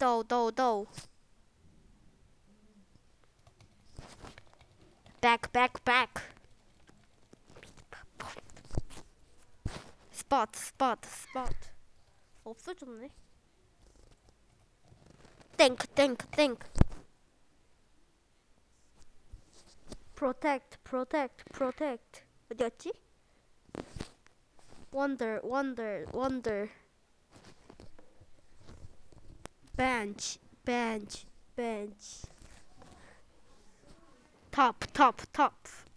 도. back. spot. 없어졌네. think. protect. 어디였지? wonder. bench. top.